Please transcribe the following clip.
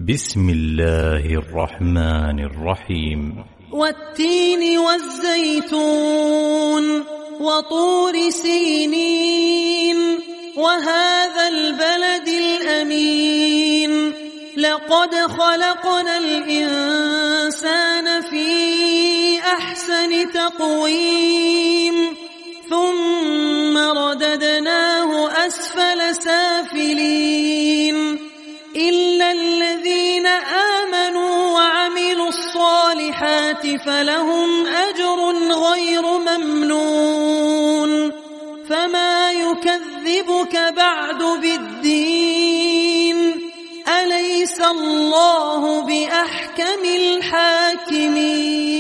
بسم الله الرحمن الرحيم. والتين والزيتون وطور سينين وهذا البلد الأمين لقد خلقنا الإنسان في أحسن تقويم ثم رددناه أسفل سافلين إلا الذين آمنوا وعملوا الصالحات فلهم أجر غير ممنون فما يكذبك بعد بالدين أليس الله بأحكم الحاكمين.